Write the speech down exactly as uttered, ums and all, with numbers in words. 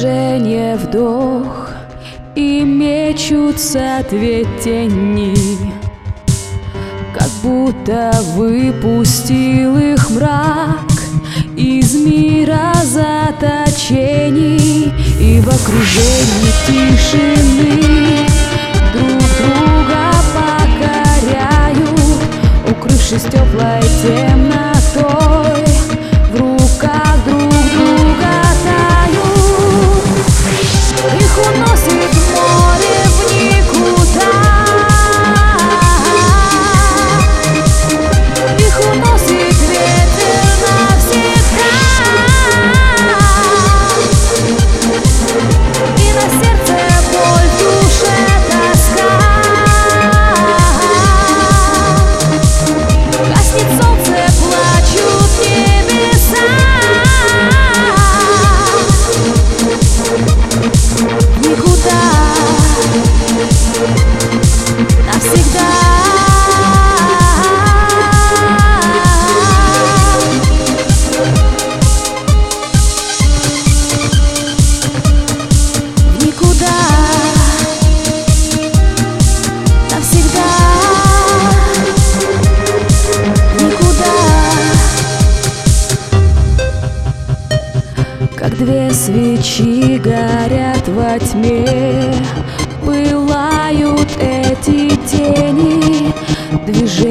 движение, вдох, и мечутся две тени, как будто выпустил их мрак из мира заточений, и в окружении тишины друг друга покоряют, укрывшись теплой темнотой, в руках друг друга тают. Их уносит море в никуда, их уносит ветер навсегда, и на сердце боль, в душе тоска. Гаснет солнце, плачут небеса. Никуда, навсегда. Никуда, навсегда. Никуда. Как две свечи горят во тьме, пылают эти тени, движения